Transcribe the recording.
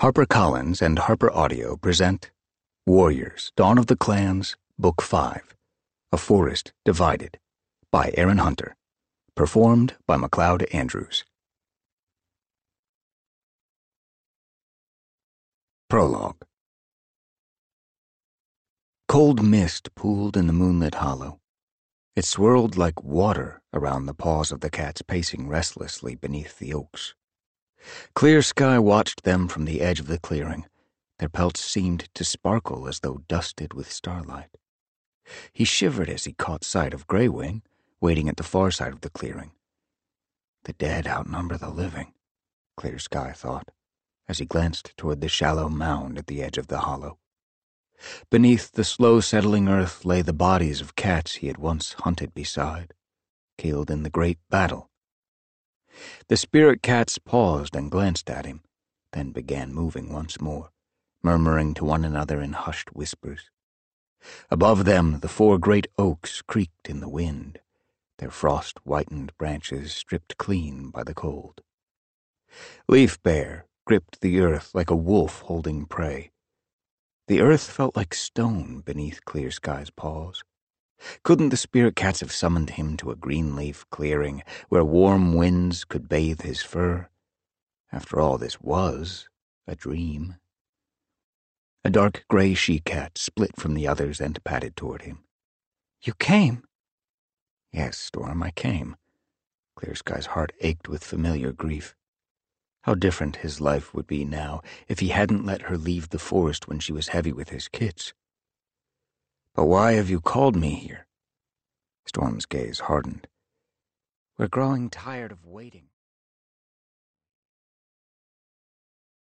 HarperCollins and Harper Audio present Warriors, Dawn of the Clans, Book 5, A Forest Divided, by Aaron Hunter, performed by MacLeod Andrews. Prologue. Cold mist pooled in the moonlit hollow. It swirled like water around the paws of the cats pacing restlessly beneath the oaks. Clear sky watched them from the edge of the clearing. Their pelts seemed to sparkle as though dusted with starlight. He shivered as he caught sight of Greywing, waiting at the far side of the clearing. The dead outnumber the living, Clear Sky thought, as he glanced toward the shallow mound at the edge of the hollow. Beneath the slow-settling earth lay the bodies of cats he had once hunted beside, killed in the great battle. The spirit cats paused and glanced at him, then began moving once more, murmuring to one another in hushed whispers. Above them, the 4 great oaks creaked in the wind, their frost-whitened branches stripped clean by the cold. Leaf Bear gripped the earth like a wolf holding prey. The earth felt like stone beneath Clear Sky's paws. Couldn't the spirit cats have summoned him to a green leaf clearing where warm winds could bathe his fur? After all, this was a dream. A dark gray she-cat split from the others and padded toward him. "You came?" "Yes, Storm, I came." Clear Sky's heart ached with familiar grief. How different his life would be now if he hadn't let her leave the forest when she was heavy with his kits. "But why have you called me here?" Storm's gaze hardened. "We're growing tired of waiting."